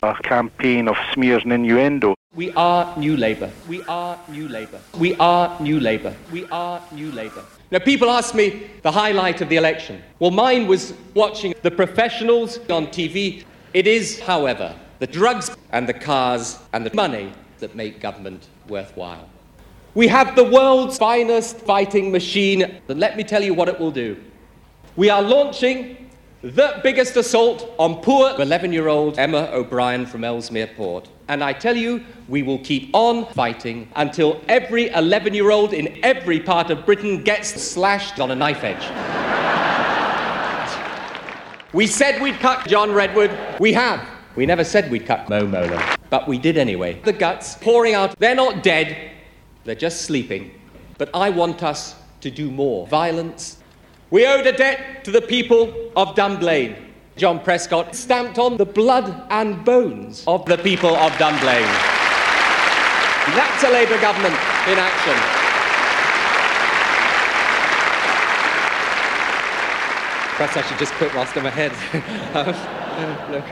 a campaign of smears and innuendo. We are New Labour. We are New Labour. We are New Labour. We are New Labour. Now, people ask me the highlight of the election. Well, mine was watching the professionals on TV. It is, however, the drugs and the cars and the money that make government worthwhile. We have the world's finest fighting machine, and let me tell you what it will do. We are launching the biggest assault on poor 11-year-old Emma O'Brien from Ellesmere Port. And I tell you, we will keep on fighting until every 11-year-old in every part of Britain gets slashed on a knife edge. We said we'd cut John Redwood. We have. We never said we'd cut Mo Mowlam, but we did anyway. The guts pouring out. They're not dead. They're just sleeping. But I want us to do more. Violence. We owed a debt to the people of Dunblane. John Prescott stamped on the blood and bones of the people of Dunblane. That's a Labour government in action. Perhaps I should just quit whilst I'm ahead.